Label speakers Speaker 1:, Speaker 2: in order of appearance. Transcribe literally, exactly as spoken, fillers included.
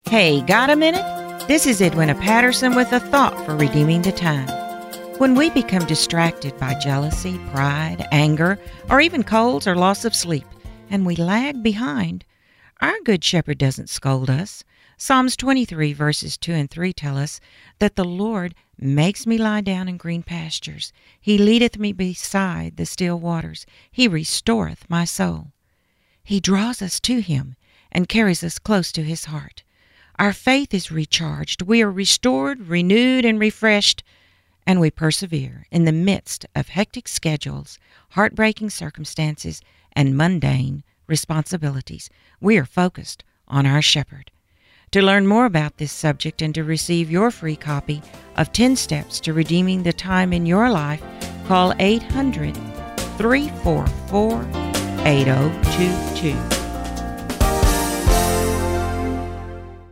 Speaker 1: Hey, got a minute? This is Edwina Patterson with a thought for redeeming the time. When we become distracted by jealousy, pride, anger, or even colds or loss of sleep, and we lag behind, our Good Shepherd doesn't scold us. Psalms twenty-three verses two and three tell us that the Lord makes me lie down in green pastures. He leadeth me beside the still waters. He restoreth my soul. He draws us to Him and carries us close to His heart. Our faith is recharged. We are restored, renewed, and refreshed, and we persevere in the midst of hectic schedules, heartbreaking circumstances, and mundane responsibilities. We are focused on our Shepherd. To learn more about this subject and to receive your free copy of ten Steps to Redeeming the Time in Your Life, call eight hundred, three four four, eight oh two two.